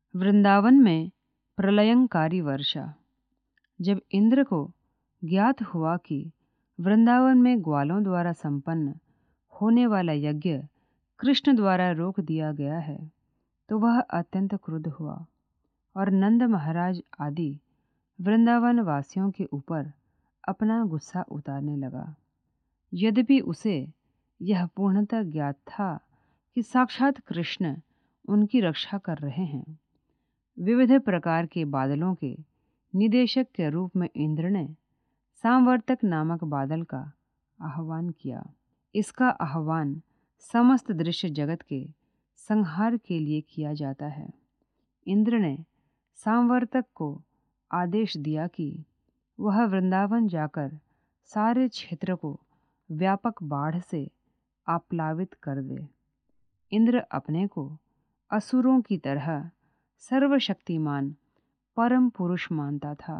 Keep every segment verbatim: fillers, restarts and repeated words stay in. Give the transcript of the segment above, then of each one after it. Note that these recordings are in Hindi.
वृंदावन में प्रलयंकारी वर्षा। जब इंद्र को ज्ञात हुआ कि वृंदावन में ग्वालों द्वारा संपन्न होने वाला यज्ञ कृष्ण द्वारा रोक दिया गया है, तो वह अत्यंत क्रुद्ध हुआ और नंद महाराज आदि वृंदावन वासियों के ऊपर अपना गुस्सा उतारने लगा। यद्यपि उसे यह पूर्णतः ज्ञात था कि साक्षात कृष्ण उनकी रक्षा कर रहे हैं। विविध प्रकार के बादलों के निदेशक के रूप में इंद्र ने सांवर्तक नामक बादल का आह्वान किया। इसका आह्वान समस्त दृश्य जगत के संहार के लिए किया जाता है। इंद्र ने सांवर्तक को आदेश दिया कि वह वृंदावन जाकर सारे क्षेत्र को व्यापक बाढ़ से आप्लावित कर दे। इंद्र अपने को असुरों की तरह सर्वशक्तिमान परम पुरुष मानता था।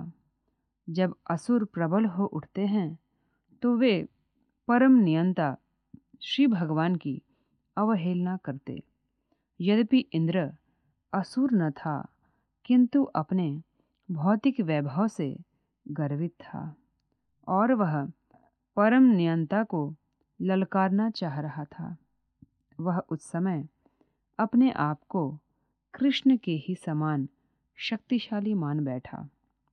जब असुर प्रबल हो उठते हैं तो वे परम नियंता श्री भगवान की अवहेलना करते। यद्यपि इंद्र असुर न था, किंतु अपने भौतिक वैभव से गर्वित था और वह परम नियंता को ललकारना चाह रहा था। वह उस समय अपने आप को कृष्ण के ही समान शक्तिशाली मान बैठा।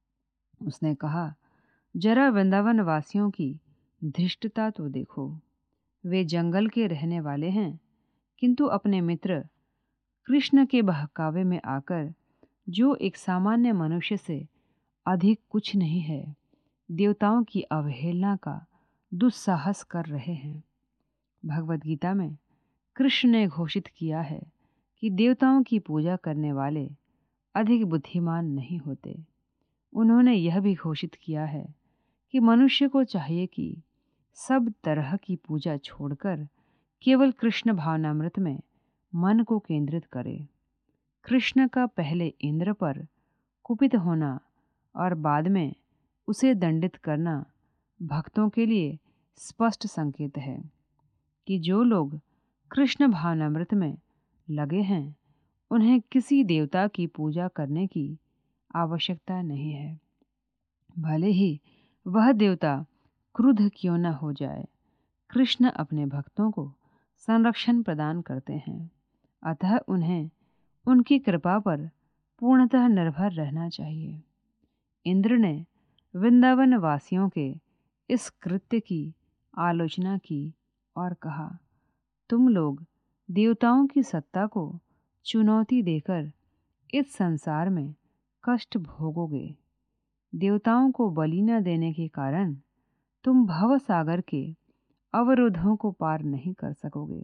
उसने कहा, जरा वृंदावन वासियों की धृष्टता तो देखो। वे जंगल के रहने वाले हैं, किंतु अपने मित्र कृष्ण के बहकावे में आकर, जो एक सामान्य मनुष्य से अधिक कुछ नहीं है, देवताओं की अवहेलना का दुस्साहस कर रहे हैं। भगवद गीता में कृष्ण ने घोषित किया है कि देवताओं की पूजा करने वाले अधिक बुद्धिमान नहीं होते। उन्होंने यह भी घोषित किया है कि मनुष्य को चाहिए कि सब तरह की पूजा छोड़कर केवल कृष्ण भावनामृत में मन को केंद्रित करे। कृष्ण का पहले इंद्र पर कुपित होना और बाद में उसे दंडित करना भक्तों के लिए स्पष्ट संकेत है कि जो लोग कृष्ण भावनामृत में लगे हैं, उन्हें किसी देवता की पूजा करने की आवश्यकता नहीं है, भले ही वह देवता क्रुद्ध क्यों न हो जाए। कृष्ण अपने भक्तों को संरक्षण प्रदान करते हैं, अतः उन्हें उनकी कृपा पर पूर्णतः निर्भर रहना चाहिए। इंद्र ने वृंदावन वासियों के इस कृत्य की आलोचना की और कहा, तुम लोग देवताओं की सत्ता को चुनौती देकर इस संसार में कष्ट भोगोगे। देवताओं को बलि न देने के कारण तुम भव सागर के अवरोधों को पार नहीं कर सकोगे।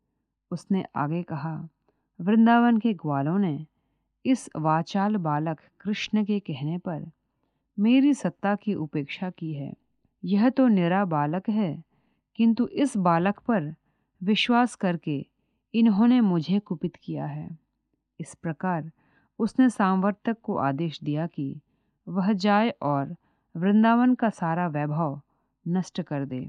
उसने आगे कहा, वृंदावन के ग्वालों ने इस वाचाल बालक कृष्ण के कहने पर मेरी सत्ता की उपेक्षा की है। यह तो निरा बालक है, किंतु इस बालक पर विश्वास करके इन्होंने मुझे कुपित किया है। इस प्रकार उसने सांवर्तक को आदेश दिया कि वह जाए और वृंदावन का सारा वैभव नष्ट कर दे।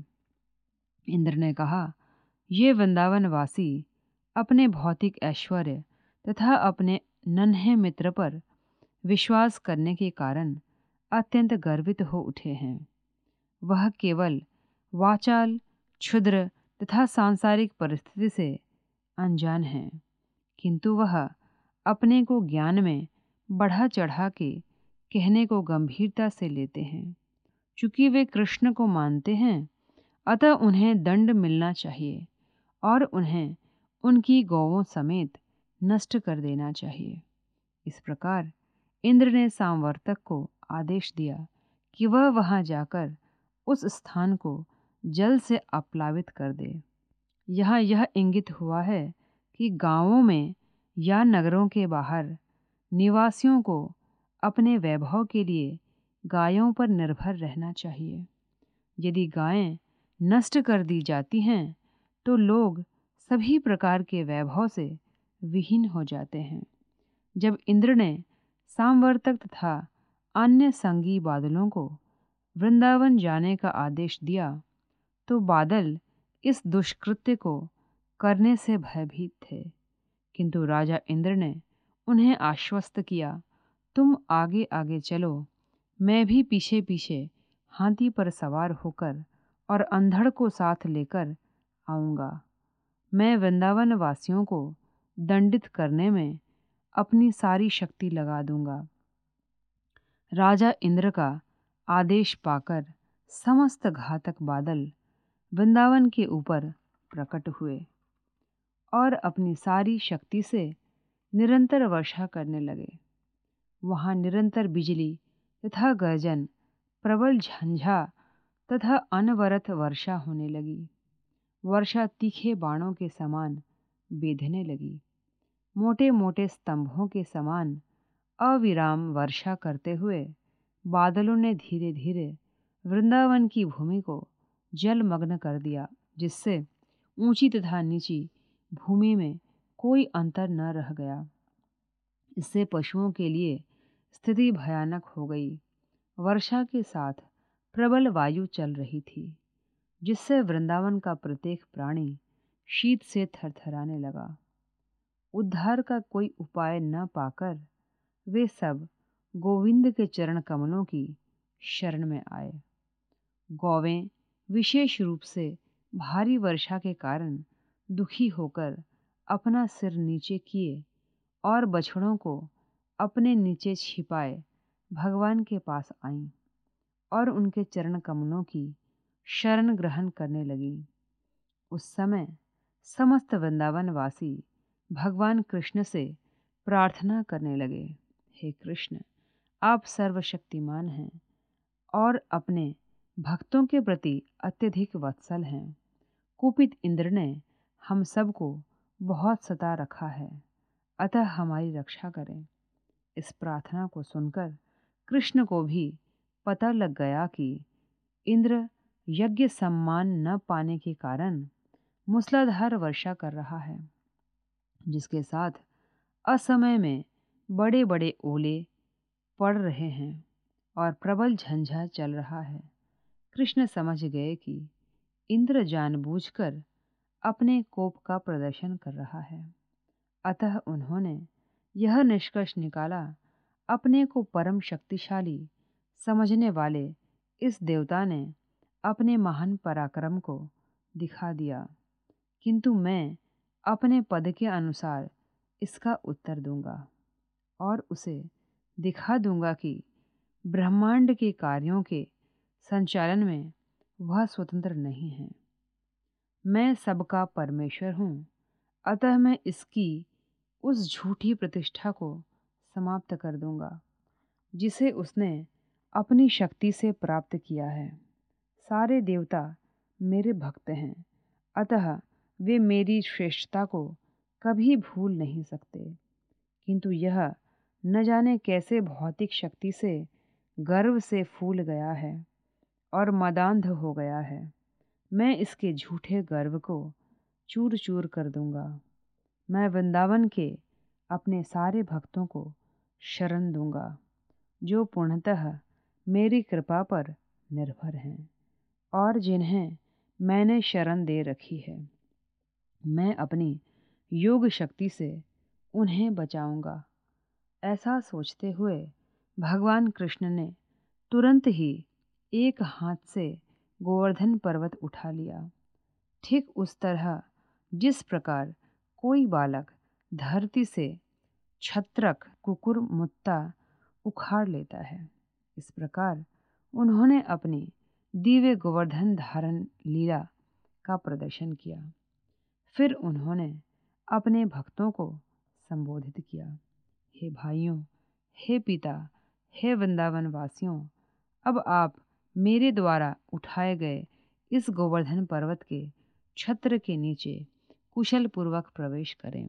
इंद्र ने कहा, ये वृंदावन वासी अपने भौतिक ऐश्वर्य तथा अपने नन्हे मित्र पर विश्वास करने के कारण अत्यंत गर्वित हो उठे हैं। वह केवल वाचाल, क्षुद्र तथा सांसारिक परिस्थिति से अनजान है, किंतु वह अपने को ज्ञान में बढ़ा चढ़ा के कहने को गंभीरता से लेते हैं। चूंकि वे कृष्ण को मानते हैं, अतः उन्हें दंड मिलना चाहिए और उन्हें उनकी गौओं समेत नष्ट कर देना चाहिए। इस प्रकार इंद्र ने सांवर्तक को आदेश दिया कि वह वहां जाकर उस स्थान को जल से अपलावित कर दे। यहाँ यह इंगित हुआ है कि गांवों में या नगरों के बाहर निवासियों को अपने वैभव के लिए गायों पर निर्भर रहना चाहिए। यदि गायें नष्ट कर दी जाती हैं, तो लोग सभी प्रकार के वैभव से विहीन हो जाते हैं। जब इंद्र ने सांवर्तक तथा अन्य संगी बादलों को वृंदावन जाने का आदेश दिया, तो बादल इस दुष्कृत्य को करने से भयभीत थे, किंतु राजा इंद्र ने उन्हें आश्वस्त किया, तुम आगे आगे चलो, मैं भी पीछे पीछे हाथी पर सवार होकर और अंधड़ को साथ लेकर आऊँगा। मैं वृंदावन वासियों को दंडित करने में अपनी सारी शक्ति लगा दूंगा। राजा इंद्र का आदेश पाकर समस्त घातक बादल वृंदावन के ऊपर प्रकट हुए और अपनी सारी शक्ति से निरंतर वर्षा करने लगे। वहाँ निरंतर बिजली तथा गर्जन, प्रबल झंझा तथा अनवरत वर्षा होने लगी। वर्षा तीखे बाणों के समान बेधने लगी। मोटे मोटे स्तंभों के समान अविराम वर्षा करते हुए बादलों ने धीरे धीरे वृंदावन की भूमि को जलमग्न कर दिया, जिससे ऊंची तथा नीची भूमि में कोई अंतर न रह गया। इससे पशुओं के लिए स्थिति भयानक हो गई। वर्षा के साथ प्रबल वायु चल रही थी, जिससे वृंदावन का प्रत्येक प्राणी शीत से थरथराने लगा। उद्धार का कोई उपाय न पाकर वे सब गोविंद के चरण कमलों की शरण में आए। गौवें विशेष रूप से भारी वर्षा के कारण दुखी होकर अपना सिर नीचे किए और बछड़ों को अपने नीचे छिपाए भगवान के पास आईं और उनके चरण कमलों की शरण ग्रहण करने लगी। उस समय समस्त वृंदावन वासी भगवान कृष्ण से प्रार्थना करने लगे, हे कृष्ण, आप सर्वशक्तिमान हैं और अपने भक्तों के प्रति अत्यधिक वत्सल हैं। कुपित इंद्र ने हम सबको बहुत सता रखा है, अतः हमारी रक्षा करें। इस प्रार्थना को सुनकर कृष्ण को भी पता लग गया कि इंद्र यज्ञ सम्मान न पाने के कारण मूसलाधार वर्षा कर रहा है, जिसके साथ असमय में बड़े बड़े ओले पड़ रहे हैं और प्रबल झंझा चल रहा है। कृष्ण समझ गए कि इंद्र जानबूझकर अपने कोप का प्रदर्शन कर रहा है, अतः उन्होंने यह निष्कर्ष निकाला, अपने को परम शक्तिशाली समझने वाले इस देवता ने अपने महान पराक्रम को दिखा दिया, किंतु मैं अपने पद के अनुसार इसका उत्तर दूंगा और उसे दिखा दूंगा कि ब्रह्मांड के कार्यों के संचालन में वह स्वतंत्र नहीं है। मैं सबका परमेश्वर हूँ, अतः मैं इसकी उस झूठी प्रतिष्ठा को समाप्त कर दूंगा जिसे उसने अपनी शक्ति से प्राप्त किया है। सारे देवता मेरे भक्त हैं, अतः वे मेरी श्रेष्ठता को कभी भूल नहीं सकते, किंतु यह न जाने कैसे भौतिक शक्ति से गर्व से फूल गया है और मदांध हो गया है। मैं इसके झूठे गर्व को चूर चूर कर दूंगा। मैं वृंदावन के अपने सारे भक्तों को शरण दूंगा, जो पूर्णतः मेरी कृपा पर निर्भर हैं और जिन्हें मैंने शरण दे रखी है। मैं अपनी योग शक्ति से उन्हें बचाऊंगा। ऐसा सोचते हुए भगवान कृष्ण ने तुरंत ही एक हाथ से गोवर्धन पर्वत उठा लिया, ठीक उस तरह जिस प्रकार कोई बालक धरती से छत्रक कुकुर मुत्ता उखाड़ लेता है। इस प्रकार उन्होंने अपनी दिव्य गोवर्धन धारण लीला का प्रदर्शन किया। फिर उन्होंने अपने भक्तों को संबोधित किया, हे भाइयों, हे पिता, हे वृंदावन वासियों, अब आप मेरे द्वारा उठाए गए इस गोवर्धन पर्वत के छत्र के नीचे कुशल पूर्वक प्रवेश करें।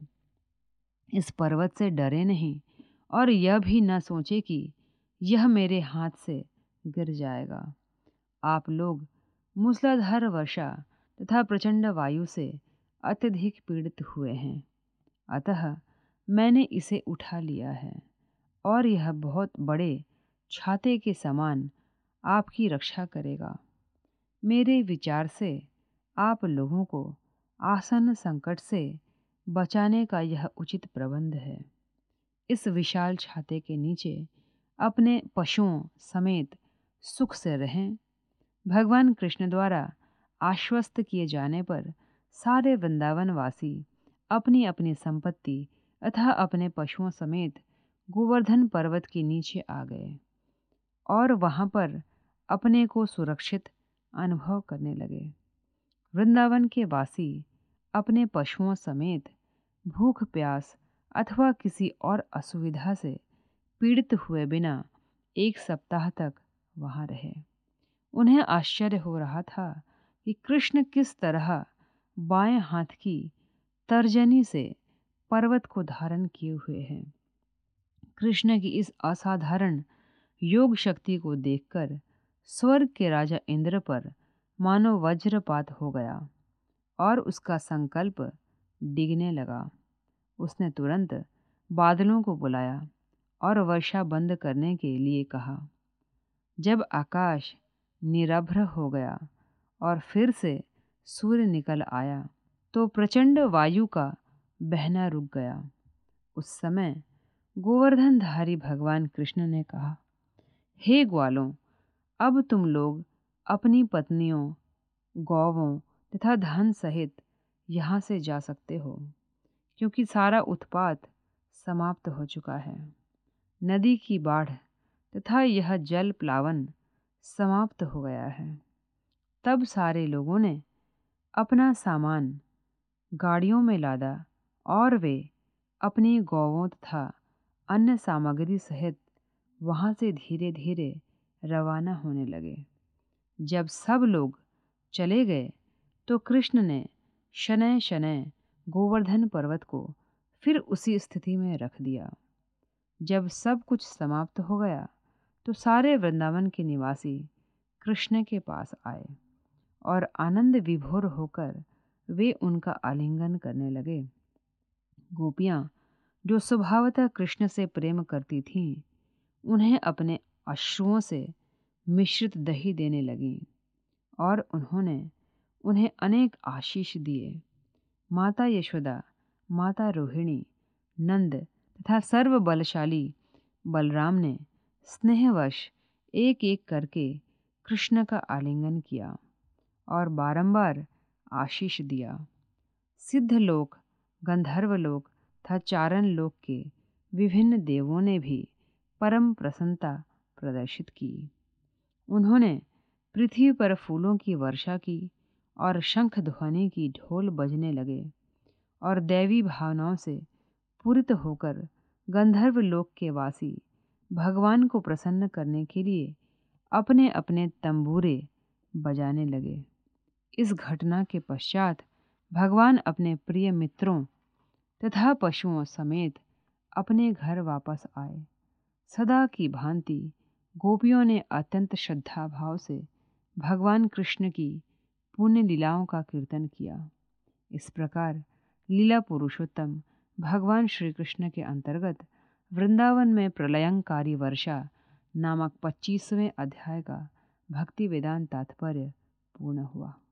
इस पर्वत से डरे नहीं और यह भी न सोचे कि यह मेरे हाथ से गिर जाएगा। आप लोग मूसलाधार वर्षा तथा प्रचंड वायु से अत्यधिक पीड़ित हुए हैं, अतः मैंने इसे उठा लिया है और यह बहुत बड़े छाते के समान आपकी रक्षा करेगा। मेरे विचार से आप लोगों को आसन्न संकट से बचाने का यह उचित प्रबंध है। इस विशाल छाते के नीचे अपने पशुओं समेत सुख से रहें। भगवान कृष्ण द्वारा आश्वस्त किए जाने पर सारे वृंदावनवासी अपनी अपनी संपत्ति तथा अपने पशुओं समेत गोवर्धन पर्वत के नीचे आ गए और वहां पर अपने को सुरक्षित अनुभव करने लगे। वृंदावन के वासी अपने पशुओं समेत भूख प्यास अथवा किसी और असुविधा से पीड़ित हुए बिना एक सप्ताह तक वहां रहे। उन्हें आश्चर्य हो रहा था कि कृष्ण किस तरह बाएं हाथ की तर्जनी से पर्वत को धारण किए हुए हैं। कृष्ण की इस असाधारण योग शक्ति को देखकर स्वर्ग के राजा इंद्र पर मानो वज्रपात हो गया और उसका संकल्प डिगने लगा। उसने तुरंत बादलों को बुलाया और वर्षा बंद करने के लिए कहा। जब आकाश निरभ्र हो गया और फिर से सूर्य निकल आया तो प्रचंड वायु का बहना रुक गया। उस समय गोवर्धनधारी भगवान कृष्ण ने कहा, हे ग्वालों, अब तुम लोग अपनी पत्नियों, गौवों तथा धन सहित यहाँ से जा सकते हो, क्योंकि सारा उत्पात समाप्त हो चुका है। नदी की बाढ़ तथा यह जल प्लावन समाप्त हो गया है। तब सारे लोगों ने अपना सामान गाड़ियों में लादा और वे अपनी गौवों तथा अन्य सामग्री सहित वहां से धीरे धीरे रवाना होने लगे। जब सब लोग चले गए तो कृष्ण ने शनैः शनैः गोवर्धन पर्वत को फिर उसी स्थिति में रख दिया। जब सब कुछ समाप्त हो गया तो सारे वृंदावन के निवासी कृष्ण के पास आए और आनंद विभोर होकर वे उनका आलिंगन करने लगे। गोपियां, जो स्वभावतः कृष्ण से प्रेम करती थीं, उन्हें अपने अश्रुओं से मिश्रित दही देने लगीं और उन्होंने उन्हें अनेक आशीष दिए। माता यशोदा, माता रोहिणी, नंद तथा सर्व बलशाली बलराम ने स्नेहवश एक एक करके कृष्ण का आलिंगन किया और बारंबार आशीष दिया। सिद्ध लोक, गंधर्व लोक तथा चारण लोक के विभिन्न देवों ने भी परम प्रसन्नता प्रदर्शित की। उन्होंने पृथ्वी पर फूलों की वर्षा की और शंख ध्वनि की ढोल बजने लगे और दैवी भावनाओं से पूरित होकर गंधर्व लोक के वासी भगवान को प्रसन्न करने के लिए अपने अपने तंबूरे बजाने लगे। इस घटना के पश्चात भगवान अपने प्रिय मित्रों तथा पशुओं समेत अपने घर वापस आए। सदा की भांति गोपियों ने अत्यंत श्रद्धा भाव से भगवान कृष्ण की पुण्य लीलाओं का कीर्तन किया। इस प्रकार लीला पुरुषोत्तम भगवान श्री कृष्ण के अंतर्गत वृंदावन में प्रलयंकारी वर्षा नामक पच्चीसवें अध्याय का भक्ति वेदांत तात्पर्य पूर्ण हुआ।